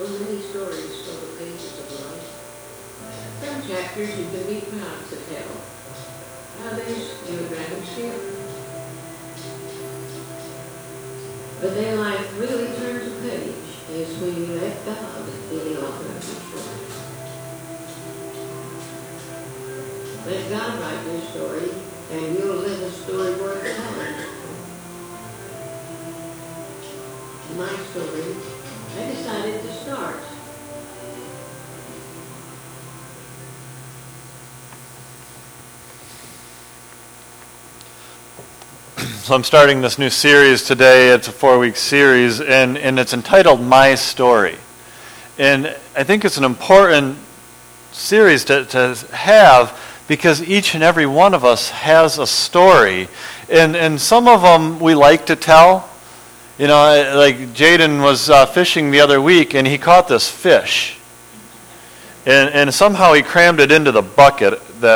So many stories fill the pages of life. Some chapters you can be proud to tell. Others you would rather skip. But then life really turns a page as when you let God be the author of your story. Let God write your story, and you'll live a story worth telling. My story, I decided to start. So I'm starting this new series today. It's a 4-week series, and it's entitled My Story. And I think it's an important series to have because each and every one of us has a story. And some of them we like to tell. You know, like Jaden was fishing the other week, and he caught this fish. And somehow he crammed it into the bucket.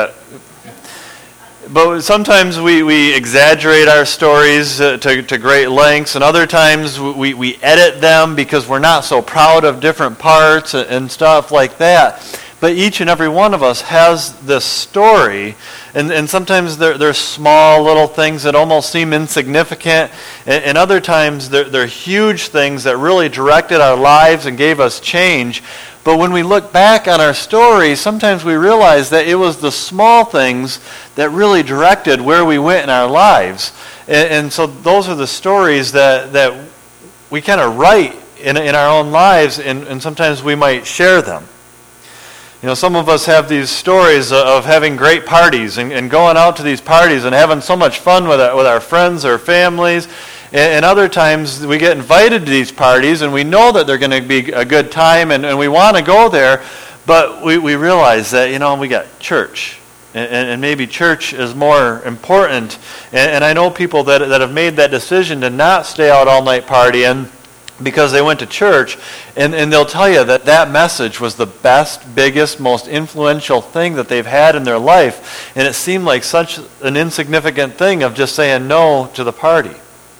But sometimes we exaggerate our stories to great lengths, and other times we edit them because we're not so proud of different parts and stuff like that. But each and every one of us has this story, and sometimes they're small little things that almost seem insignificant, and other times they're huge things that really directed our lives and gave us change. But when we look back on our story, sometimes we realize that it was the small things that really directed where we went in our lives. And so those are the stories that we kind of write in our own lives, and sometimes we might share them. You know, some of us have these stories of having great parties and going out to these parties and having so much fun with our friends or families. And other times we get invited to these parties and we know that they're going to be a good time and we want to go there, but we realize that, you know, we got church. And maybe church is more important. And I know people that have made that decision to not stay out all night partying because they went to church, and they'll tell you that message was the best, biggest, most influential thing that they've had in their life. And it seemed like such an insignificant thing of just saying no to the party.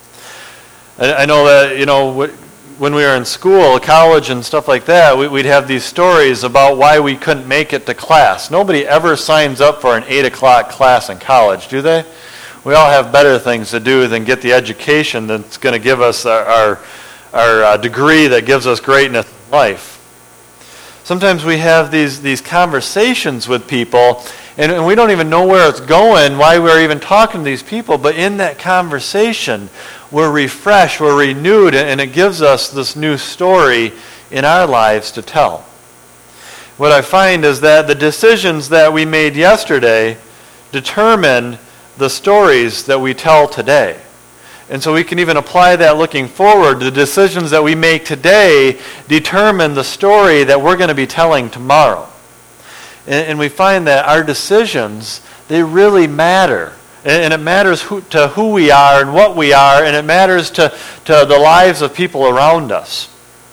I know that, you know, when we were in school, college and stuff like that, we'd have these stories about why we couldn't make it to class. Nobody ever signs up for an 8 o'clock class in college, do they? We all have better things to do than get the education that's going to give us our degree that gives us greatness in life. Sometimes we have these conversations with people, and we don't even know where it's going, why we're even talking to these people, but in that conversation, we're refreshed, we're renewed, and it gives us this new story in our lives to tell. What I find is that the decisions that we made yesterday determine the stories that we tell today. And so we can even apply that looking forward. The decisions that we make today determine the story that we're going to be telling tomorrow. And we find that our decisions, they really matter. And it matters to who we are and what we are, and it matters to the lives of people around us.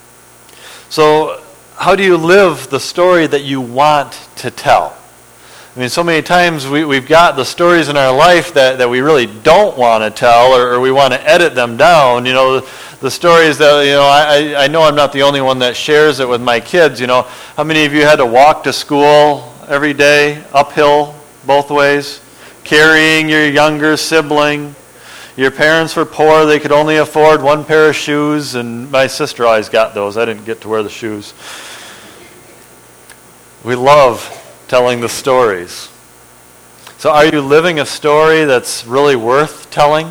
So how do you live the story that you want to tell? I mean, so many times we've got the stories in our life that we really don't want to tell, or we want to edit them down. You know, the stories that, you know, I know I'm not the only one that shares it with my kids. You know, how many of you had to walk to school every day, uphill, both ways, carrying your younger sibling? Your parents were poor, they could only afford one pair of shoes, and my sister always got those. I didn't get to wear the shoes. We love telling the stories. So are you living a story that's really worth telling?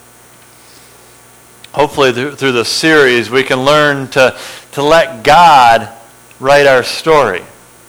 Hopefully through this series we can learn to let God write our story.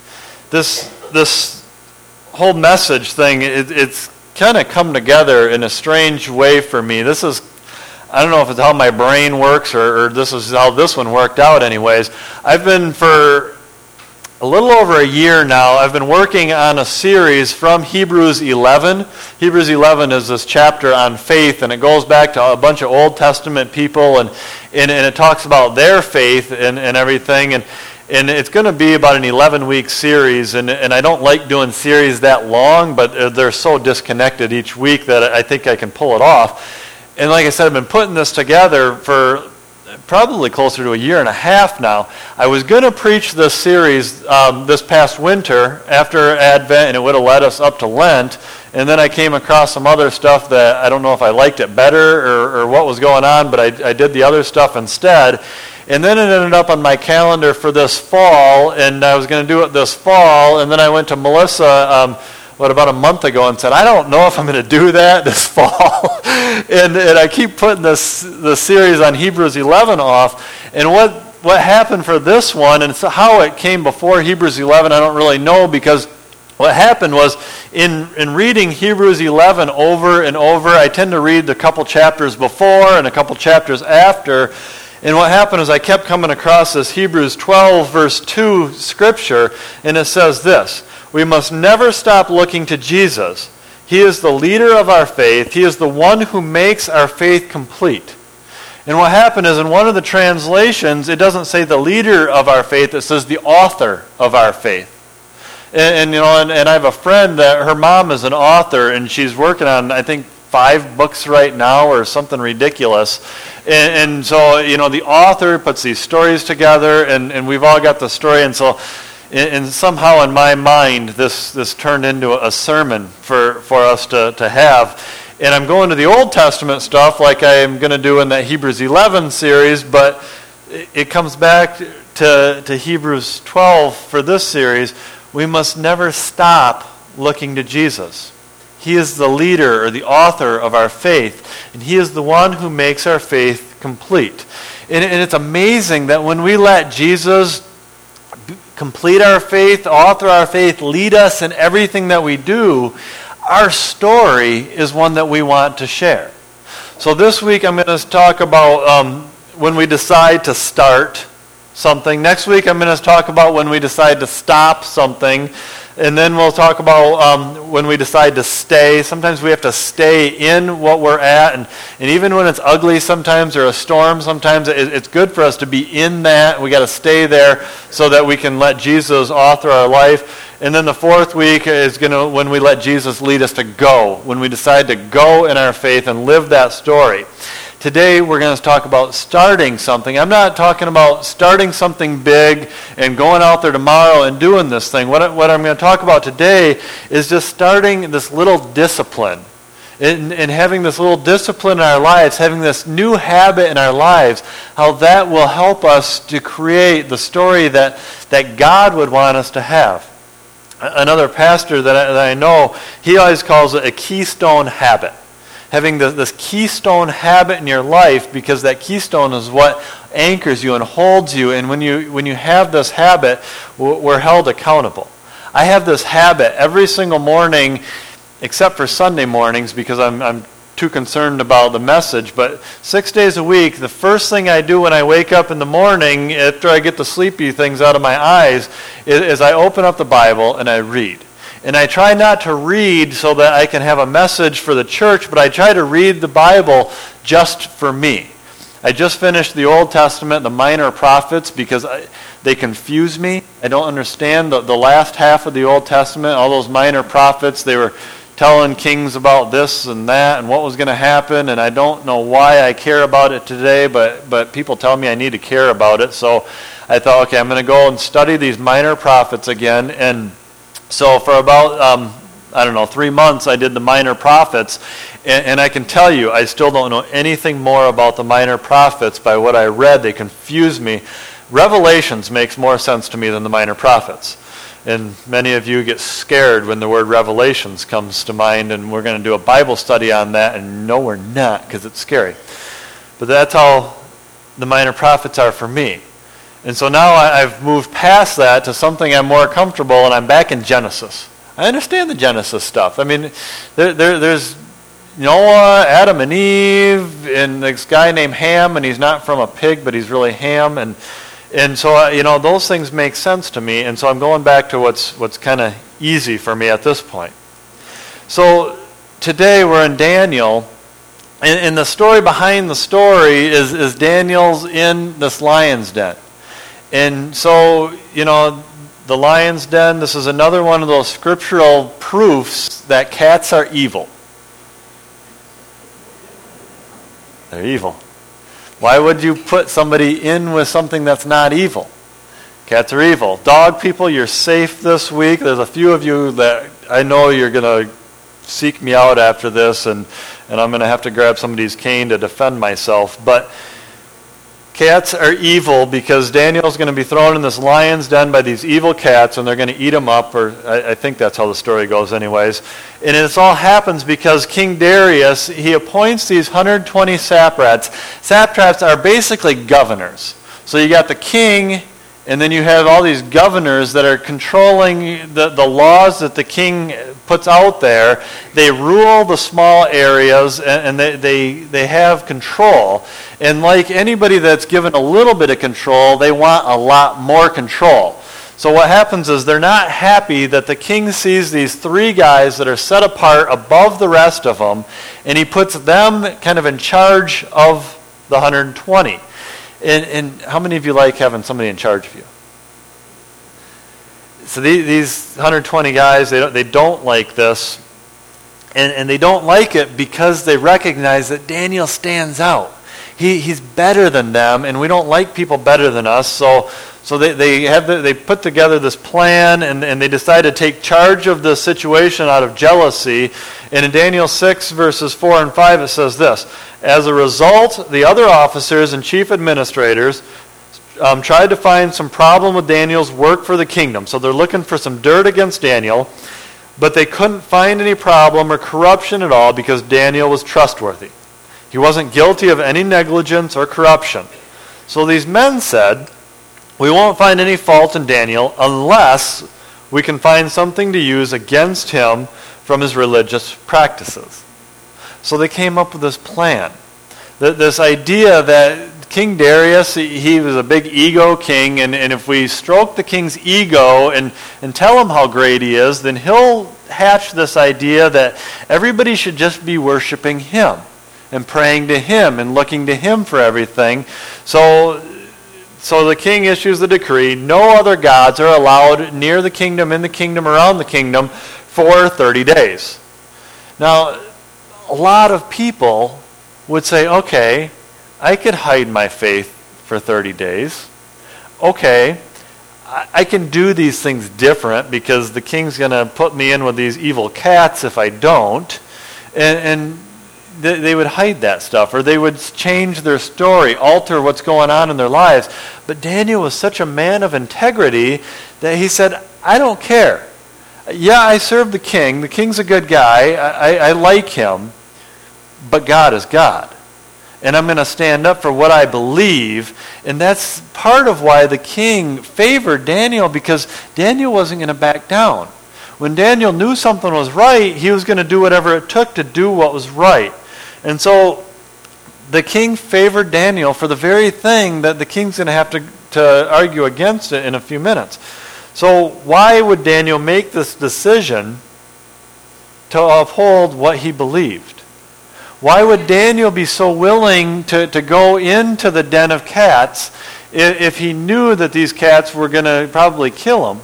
This whole message thing, it's kind of come together in a strange way for me. I don't know if it's how my brain works or this is how this one worked out anyways. I've been for a little over a year now, I've been working on a series from Hebrews 11. Hebrews 11 is this chapter on faith, and it goes back to a bunch of Old Testament people, and it talks about their faith and everything. And it's going to be about an 11-week series, and I don't like doing series that long, but they're so disconnected each week that I think I can pull it off. And like I said, I've been putting this together for probably closer to a year and a half now. I was going to preach this series this past winter after Advent, and it would have led us up to Lent. And then I came across some other stuff that I don't know if I liked it better or what was going on, but I did the other stuff instead. And then it ended up on my calendar for this fall, and I was going to do it this fall. And then I went to Melissa about a month ago and said, I don't know if I'm going to do that this fall. and I keep putting the series on Hebrews 11 off. And what happened for this one, and so how it came before Hebrews 11, I don't really know, because what happened was in reading Hebrews 11 over and over, I tend to read the couple chapters before and a couple chapters after. And what happened is I kept coming across this Hebrews 12 verse 2 scripture, and it says this: we must never stop looking to Jesus. He is the leader of our faith. He is the one who makes our faith complete. And what happened is in one of the translations, it doesn't say the leader of our faith, it says the author of our faith. And I have a friend that her mom is an author, and she's working on, I think, 5 books right now or something ridiculous. And so, the author puts these stories together, and we've all got the story. And so, and somehow in my mind, this turned into a sermon for us to have. And I'm going to the Old Testament stuff like I am going to do in that Hebrews 11 series, but it comes back to Hebrews 12 for this series. We must never stop looking to Jesus. He is the leader or the author of our faith, and He is the one who makes our faith complete. And it's amazing that when we let Jesus complete our faith, author our faith, lead us in everything that we do, our story is one that we want to share. So this week I'm going to talk about when we decide to start something. Next week I'm going to talk about when we decide to stop something. And then we'll talk about when we decide to stay. Sometimes we have to stay in what we're at. And even when it's ugly sometimes or a storm, sometimes it's good for us to be in that. We got to stay there so that we can let Jesus author our life. And then the fourth week is when we let Jesus lead us to go. When we decide to go in our faith and live that story. Today we're going to talk about starting something. I'm not talking about starting something big and going out there tomorrow and doing this thing. What I'm going to talk about today is just starting this little discipline. And having this little discipline in our lives, having this new habit in our lives, how that will help us to create the story that God would want us to have. Another pastor that I know, he always calls it a keystone habit. Having this keystone habit in your life, because that keystone is what anchors you and holds you. And when you have this habit, we're held accountable. I have this habit every single morning, except for Sunday mornings, because I'm too concerned about the message. But 6 days a week, the first thing I do when I wake up in the morning, after I get the sleepy things out of my eyes, is I open up the Bible and I read. And I try not to read so that I can have a message for the church, but I try to read the Bible just for me. I just finished the Old Testament, the minor prophets, because they confuse me. I don't understand the last half of the Old Testament, all those minor prophets. They were telling kings about this and that and what was going to happen, and I don't know why I care about it today, but people tell me I need to care about it. So I thought, okay, I'm going to go and study these minor prophets again. And so for about, 3 months, I did the minor prophets, and I can tell you, I still don't know anything more about the minor prophets by what I read. They confuse me. Revelations makes more sense to me than the minor prophets. And many of you get scared when the word Revelations comes to mind, and we're going to do a Bible study on that, and no, we're not, because it's scary. But that's how the minor prophets are for me. And so now I've moved past that to something I'm more comfortable, and I'm back in Genesis. I understand the Genesis stuff. I mean, there's Noah, Adam and Eve, and this guy named Ham, and he's not from a pig, but he's really Ham. And so, those things make sense to me. And so I'm going back to what's kind of easy for me at this point. So today we're in Daniel. And the story behind the story is Daniel's in this lion's den. And so, the lion's den, this is another one of those scriptural proofs that cats are evil. They're evil. Why would you put somebody in with something that's not evil? Cats are evil. Dog people, you're safe this week. There's a few of you that I know you're going to seek me out after this, and I'm going to have to grab somebody's cane to defend myself. But cats are evil because Daniel's going to be thrown in this lion's den by these evil cats, and they're going to eat him up, or I think that's how the story goes anyways. And it all happens because King Darius, he appoints these 120 satraps. Satraps are basically governors. So you got the king, and then you have all these governors that are controlling the laws that the king puts out there. They rule the small areas, and they have control. And like anybody that's given a little bit of control, they want a lot more control. So what happens is they're not happy that the king sees these 3 guys that are set apart above the rest of them, and he puts them kind of in charge of the 120. And how many of you like having somebody in charge of you? So these 120 guys, they don't like this. And they don't like it because they recognize that Daniel stands out. He's better than them, and we don't like people better than us. So they put together this plan, and they decide to take charge of the situation out of jealousy. And in Daniel 6, verses 4 and 5, it says this: as a result, the other officers and chief administrators tried to find some problem with Daniel's work for the kingdom. So they're looking for some dirt against Daniel, but they couldn't find any problem or corruption at all because Daniel was trustworthy. He wasn't guilty of any negligence or corruption. So these men said, we won't find any fault in Daniel unless we can find something to use against him from his religious practices. So they came up with this plan. This idea that King Darius, he was a big ego king, and if we stroke the king's ego and tell him how great he is, then he'll hatch this idea that everybody should just be worshiping him and praying to him and looking to him for everything. So the king issues the decree: no other gods are allowed near the kingdom, in the kingdom, around the kingdom for 30 days. Now, a lot of people would say, okay, I could hide my faith for 30 days. Okay, I can do these things different because the king's going to put me in with these evil cats if I don't. And they would hide that stuff, or they would change their story, alter what's going on in their lives. But Daniel was such a man of integrity that he said, I don't care. Yeah, I serve the king. The king's a good guy. I like him. But God is God. And I'm going to stand up for what I believe. And that's part of why the king favored Daniel, because Daniel wasn't going to back down. When Daniel knew something was right, he was going to do whatever it took to do what was right. And so the king favored Daniel for the very thing that the king's going to have to argue against it in a few minutes. So why would Daniel make this decision to uphold what he believed? Why would Daniel be so willing to go into the den of cats if he knew that these cats were going to probably kill him?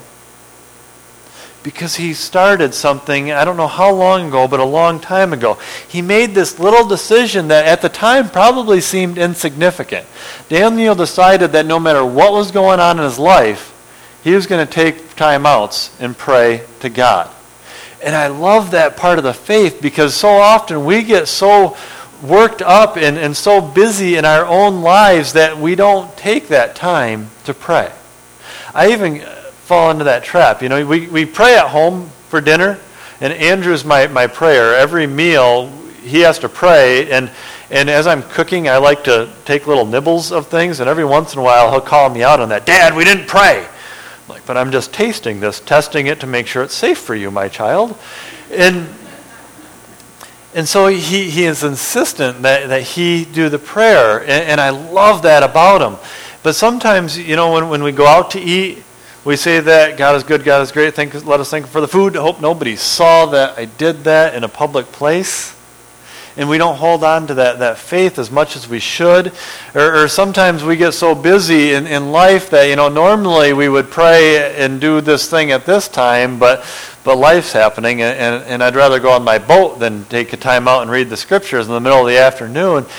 Because he started something, I don't know how long ago, but a long time ago. He made this little decision that at the time probably seemed insignificant. Daniel decided that no matter what was going on in his life, he was going to take time outs and pray to God. And I love that part of the faith, because so often we get so worked up and so busy in our own lives that we don't take that time to pray. I even fall into that trap. You know, we pray at home for dinner, and Andrew's my prayer. Every meal, he has to pray, and as I'm cooking, I like to take little nibbles of things, and every once in a while he'll call me out on that. Dad, we didn't pray. Like, but I'm just tasting this, testing it to make sure it's safe for you, my child. And so he is insistent that he do the prayer, and I love that about him. But sometimes, you know, when we go out to eat, we say that God is good, God is great, let us thank Him for the food. I hope nobody saw that I did that in a public place. And we don't hold on to that faith as much as we should. Or sometimes we get so busy in life that, you know, normally we would pray and do this thing at this time, but life's happening, and I'd rather go on my boat than take a time out and read the scriptures in the middle of the afternoon.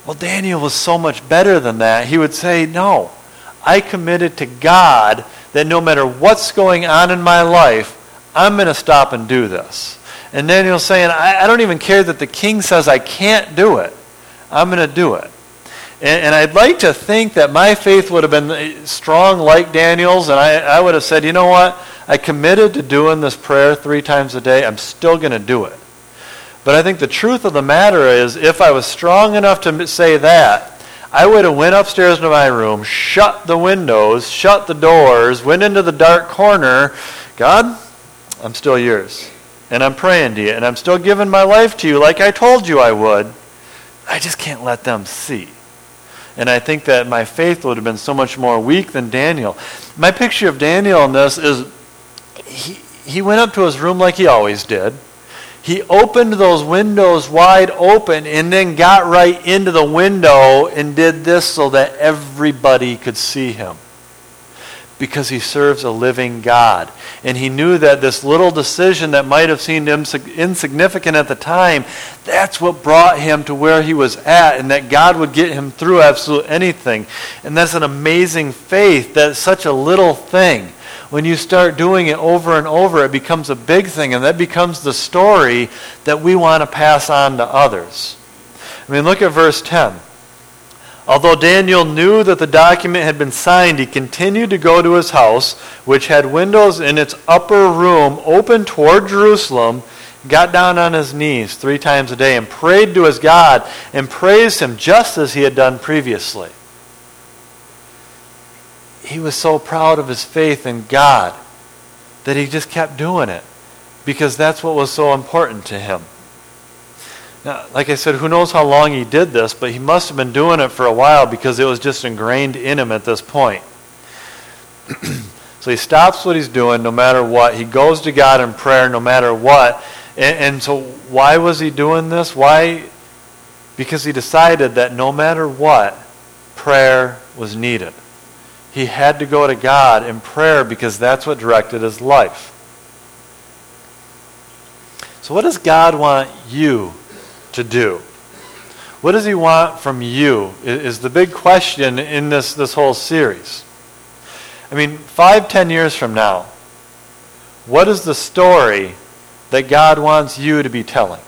Well, Daniel was so much better than that. He would say, no, I committed to God that no matter what's going on in my life, I'm going to stop and do this. And Daniel's saying, I don't even care that the king says I can't do it. I'm going to do it. And I'd like to think that my faith would have been strong like Daniel's, and I would have said, you know what? I committed to doing this prayer 3 times a day. I'm still going to do it. But I think the truth of the matter is, if I was strong enough to say that, I would have went upstairs to my room, shut the windows, shut the doors, went into the dark corner. God, I'm still yours. And I'm praying to you, and I'm still giving my life to you like I told you I would. I just can't let them see. And I think that my faith would have been so much more weak than Daniel. My picture of Daniel in this is he went up to his room like he always did. He opened those windows wide open and then got right into the window and did this so that everybody could see him. Because he serves a living God. And he knew that this little decision that might have seemed insignificant at the time, that's what brought him to where he was at, and that God would get him through absolutely anything. And that's an amazing faith, that such a little thing, when you start doing it over and over, it becomes a big thing, and that becomes the story that we want to pass on to others. I mean, look at verse 10. Although Daniel knew that the document had been signed, he continued to go to his house, which had windows in its upper room open toward Jerusalem, got down on his knees 3 times a day and prayed to his God and praised him just as he had done previously. He was so proud of his faith in God that he just kept doing it because that's what was so important to him. Now, like I said, who knows how long he did this, but he must have been doing it for a while because it was just ingrained in him at this point. So he stops what he's doing no matter what. He goes to God in prayer no matter what. And so why was he doing this? Why? Because he decided that no matter what, prayer was needed. He had to go to God in prayer because that's what directed his life. So what does God want you to do? What does he want from you is the big question in this whole series. I mean, 5-10 years from now, what is the story that God wants you to be telling?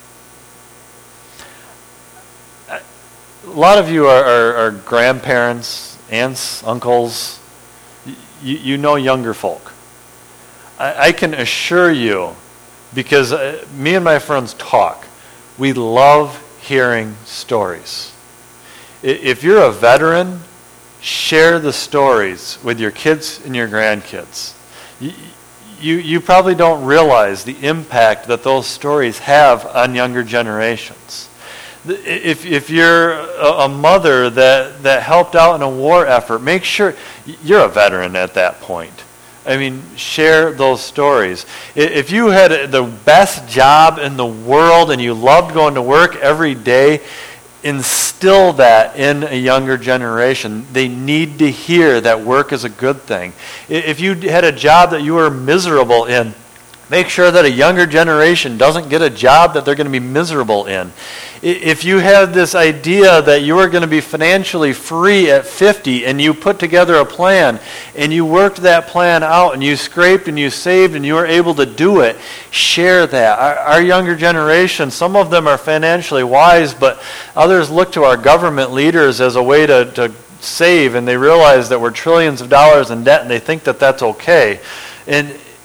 A lot of you are grandparents, aunts, uncles. You know younger folk. I can assure you, because me and my friends talk, we love hearing stories. If you're a veteran, share the stories with your kids and your grandkids. You probably don't realize the impact that those stories have on younger generations. If you're a mother that helped out in a war effort, make sure you're a veteran at that point. I mean, share those stories. If you had the best job in the world and you loved going to work every day, instill that in a younger generation. They need to hear that work is a good thing. If you had a job that you were miserable in, make sure that a younger generation doesn't get a job that they're going to be miserable in. If you have this idea that you are going to be financially free at 50 and you put together a plan and you worked that plan out and you scraped and you saved and you were able to do it, share that. Our younger generation, some of them are financially wise, but others look to our government leaders as a way to save, and they realize that we're trillions of dollars in debt and they think that that's okay. And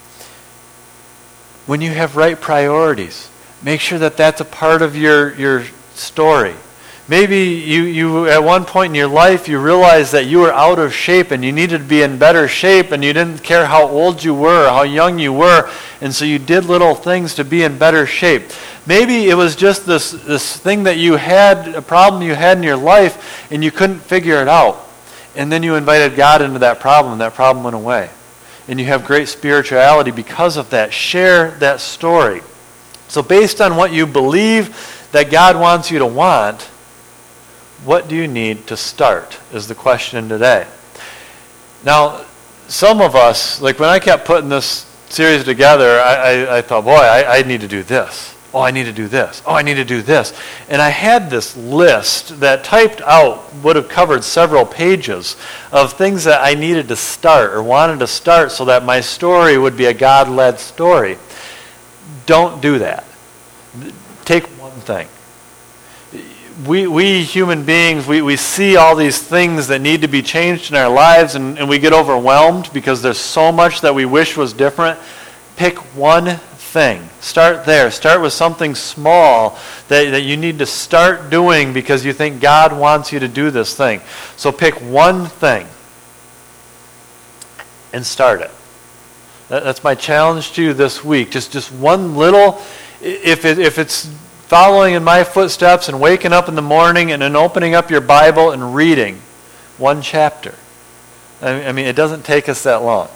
when you have right priorities, make sure that that's a part of your story. Maybe you at one point in your life you realized that you were out of shape and you needed to be in better shape, and you didn't care how old you were or how young you were, and so you did little things to be in better shape. Maybe it was just this thing that you had, a problem you had in your life, and you couldn't figure it out. And then you invited God into that problem, and that problem went away. And you have great spirituality because of that. Share that story. So based on what you believe that God wants you to want, what do you need to start is the question today. Now, some of us, like when I kept putting this series together, I thought, boy, I need to do this. Oh, I need to do this. Oh, I need to do this. And I had this list that typed out would have covered several pages of things that I needed to start or wanted to start so that my story would be a God-led story. Don't do that. Take one thing. We human beings, we see all these things that need to be changed in our lives, and we get overwhelmed because there's so much that we wish was different. Pick one thing. Start there. Start with something small that you need to start doing because you think God wants you to do this thing. So pick one thing and start it. That's my challenge to you this week. Just one little, if it's following in my footsteps and waking up in the morning and then opening up your Bible and reading one chapter. I mean, it doesn't take us that long.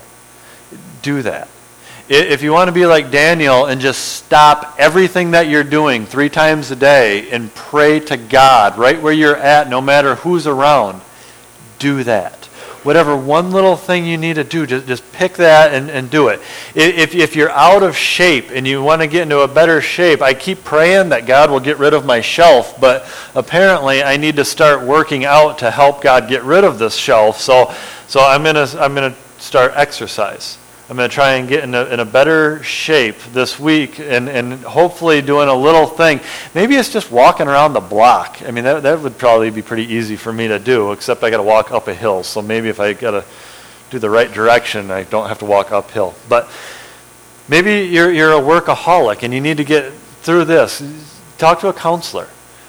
Do that. If you want to be like Daniel and just stop everything that you're doing 3 times a day and pray to God right where you're at, no matter who's around, do that. Whatever one little thing you need to do, just pick that and do it. If you're out of shape and you want to get into a better shape, I keep praying that God will get rid of my shelf, but apparently I need to start working out to help God get rid of this shelf. So I'm gonna start exercise. I'm going to try and get in a better shape this week and hopefully doing a little thing. Maybe it's just walking around the block. I mean, that would probably be pretty easy for me to do, except I got to walk up a hill. So maybe if I got to do the right direction, I don't have to walk uphill. But maybe you're a workaholic and you need to get through this. Talk to a counselor.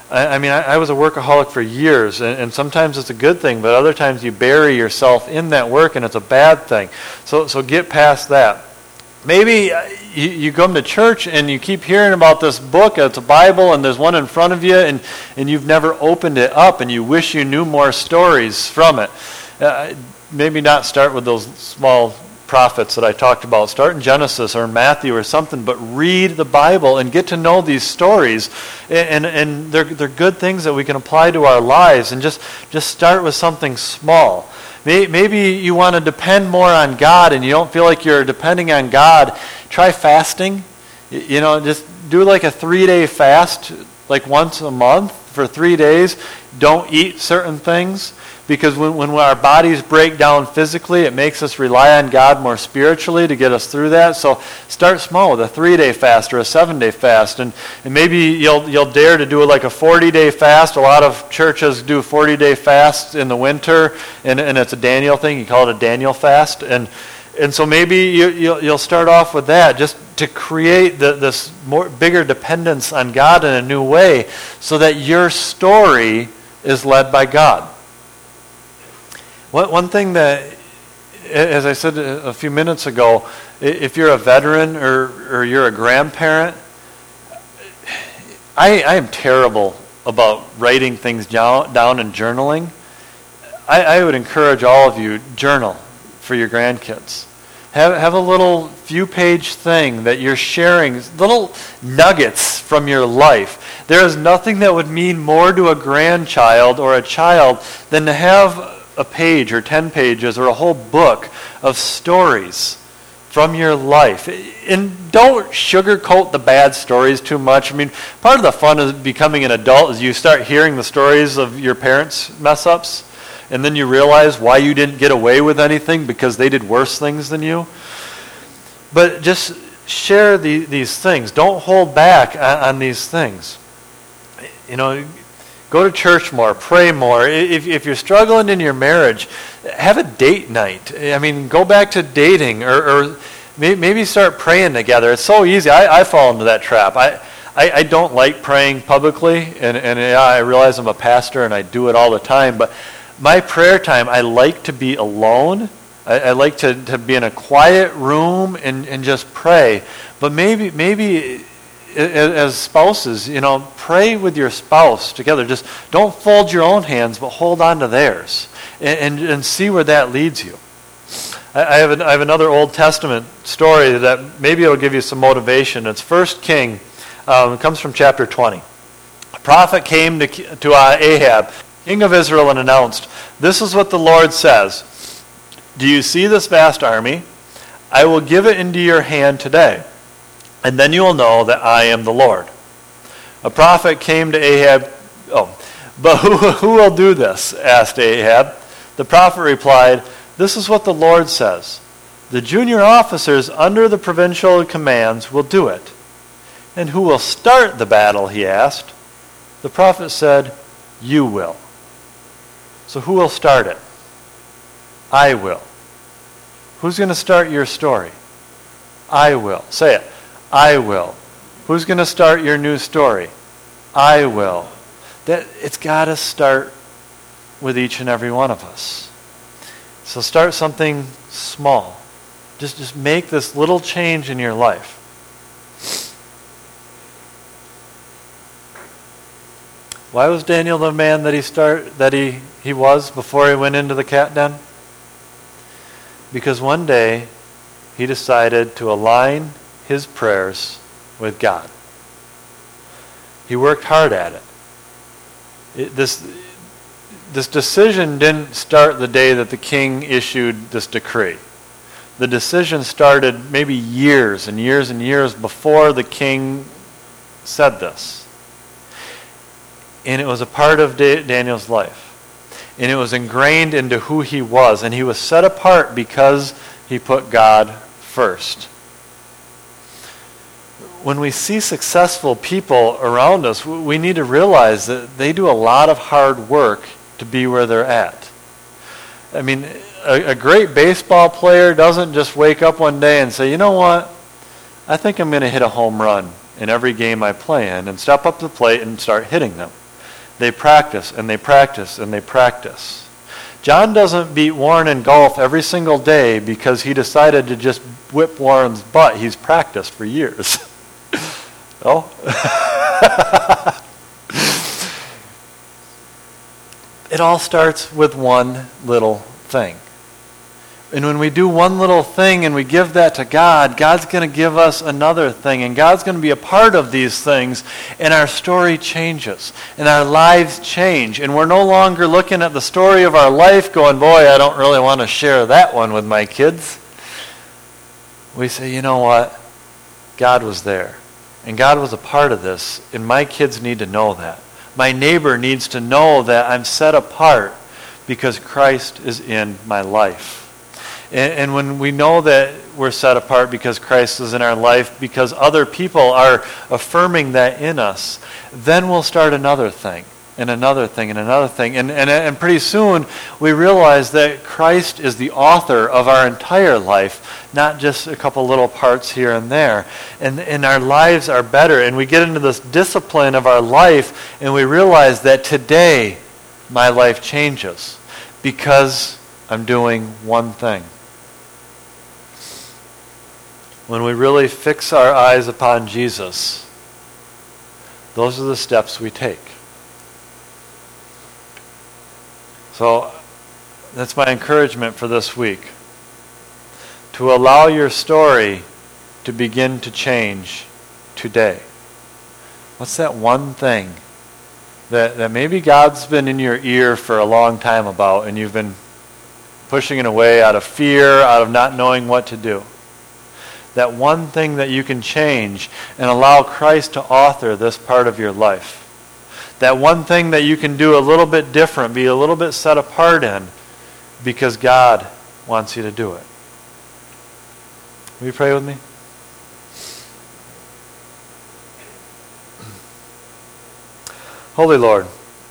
I was a workaholic for years, and sometimes it's a good thing, but other times you bury yourself in that work, and it's a bad thing. So get past that. Maybe you come to church, and you keep hearing about this book, it's a Bible, and there's one in front of you, and you've never opened it up, and you wish you knew more stories from it. Maybe not start with those small prophets that I talked about. Start in Genesis or Matthew or something, but read the Bible and get to know these stories. And they're good things that we can apply to our lives. And just start with something small. Maybe you want to depend more on God and you don't feel like you're depending on God. Try fasting. Just do like a 3-day fast, like once a month for 3 days. Don't eat certain things. Because when our bodies break down physically, it makes us rely on God more spiritually to get us through that. So start small with a 3-day fast or a 7-day fast. And maybe you'll dare to do like a 40-day fast. A lot of churches do 40-day fasts in the winter, and it's a Daniel thing. You call it a Daniel fast. And so maybe you'll start off with that, just to create this bigger dependence on God in a new way so that your story is led by God. One thing that, as I said a few minutes ago, if you're a veteran or you're a grandparent, I am terrible about writing things down and journaling. I would encourage all of you, journal for your grandkids. Have a little few-page thing that you're sharing, little nuggets from your life. There is nothing that would mean more to a grandchild or a child than to have a page or 10 pages or a whole book of stories from your life. And don't sugarcoat the bad stories too much. I mean, part of the fun of becoming an adult is you start hearing the stories of your parents' mess-ups, and then you realize why you didn't get away with anything because they did worse things than you. But just share these things. Don't hold back on these things. Go to church more, pray more. If you're struggling in your marriage, have a date night. I mean, go back to dating or maybe start praying together. It's so easy. I fall into that trap. I don't like praying publicly, and I realize I'm a pastor and I do it all the time, but my prayer time, I like to be alone. I like to be in a quiet room and just pray. But maybe as spouses, pray with your spouse together. Just don't fold your own hands, but hold on to theirs and see where that leads you. I have another Old Testament story that maybe it'll give you some motivation. It's 1 King. It comes from chapter 20. A prophet came to Ahab, king of Israel, and announced, "This is what the Lord says. Do you see this vast army? I will give it into your hand today. And then you will know that I am the Lord. A prophet came to Ahab. But who will do this? Asked Ahab. The prophet replied, "This is what the Lord says. The junior officers under the provincial commands will do it." "And who will start the battle?" he asked. The prophet said, "You will." "So who will start it?" "I will." "Who's going to start your story?" "I will." Say it. "I will." "Who's going to start your new story?" "I will." That it's got to start with each and every one of us. So start something small. Just make this little change in your life. Why was Daniel the man that he was before he went into the cat den? Because one day he decided to align his prayers with God. He worked hard at it. This decision didn't start the day that the king issued this decree. The decision started maybe years and years and years before the king said this. And it was a part of Daniel's life. And it was ingrained into who he was. And he was set apart because he put God first. When we see successful people around us, we need to realize that they do a lot of hard work to be where they're at. I mean, a great baseball player doesn't just wake up one day and say, "You know what? I think I'm going to hit a home run in every game I play in," and step up to the plate and start hitting them. They practice and they practice and they practice. John doesn't beat Warren in golf every single day because he decided to just whip Warren's butt. He's practiced for years. Oh? It all starts with one little thing. And when we do one little thing and we give that to God, God's going to give us another thing. And God's going to be a part of these things. And our story changes. And our lives change. And we're no longer looking at the story of our life going, "Boy, I don't really want to share that one with my kids." We say, "You know what? God was there. And God was a part of this. And my kids need to know that. My neighbor needs to know that I'm set apart because Christ is in my life." And when we know that we're set apart because Christ is in our life, because other people are affirming that in us, then we'll start another thing, and another thing, and another thing. And pretty soon we realize that Christ is the author of our entire life, not just a couple little parts here and there. And our lives are better. And we get into this discipline of our life, and we realize that today my life changes because I'm doing one thing. When we really fix our eyes upon Jesus, those are the steps we take. So that's my encouragement for this week. To allow your story to begin to change today. What's that one thing that maybe God's been in your ear for a long time about, and you've been pushing it away out of fear, out of not knowing what to do? That one thing that you can change and allow Christ to author this part of your life. That one thing that you can do a little bit different, be a little bit set apart in, because God wants you to do it. Will you pray with me? Holy Lord,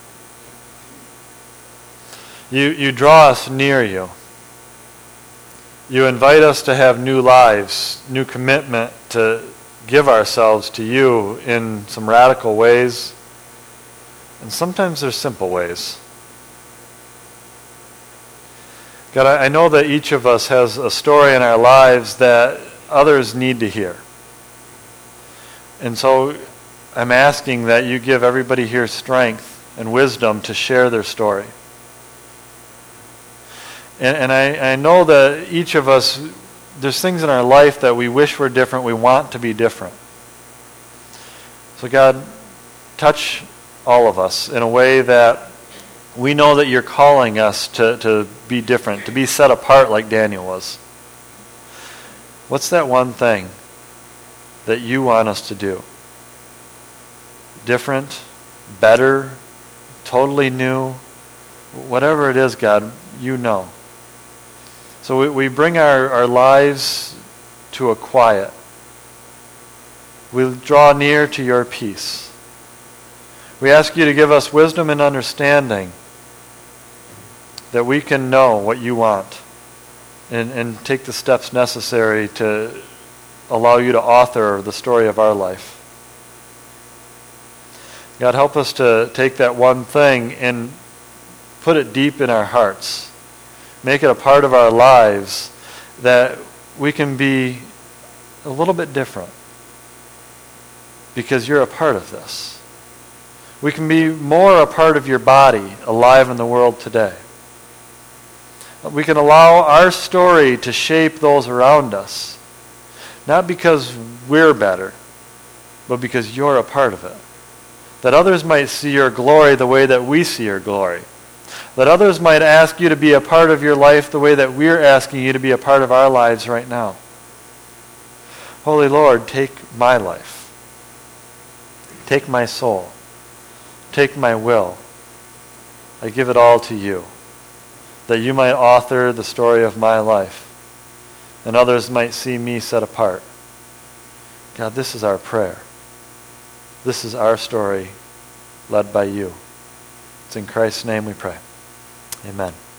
you draw us near you. You invite us to have new lives, new commitment to give ourselves to you in some radical ways. And sometimes they're simple ways. God, I know that each of us has a story in our lives that others need to hear. And so I'm asking that you give everybody here strength and wisdom to share their story. And I know that each of us, there's things in our life that we wish were different, we want to be different. So God, touch all of us in a way that we know that you're calling us to be different, to be set apart like Daniel was. What's that one thing that you want us to do? different, better, totally new, whatever it is, God, you know. So we bring our lives to a quiet. We draw near to your peace. We ask you to give us wisdom and understanding that we can know what you want and take the steps necessary to allow you to author the story of our life. God, help us to take that one thing and put it deep in our hearts. Make it a part of our lives that we can be a little bit different because you're a part of this. We can be more a part of your body alive in the world today. We can allow our story to shape those around us, not because we're better, but because you're a part of it. That others might see your glory the way that we see your glory. That others might ask you to be a part of your life the way that we're asking you to be a part of our lives right now. Holy Lord, take my life. Take my soul. Take my will. I give it all to you, that you might author the story of my life, and others might see me set apart. God, this is our prayer. This is our story, led by you. It's in Christ's name we pray. Amen.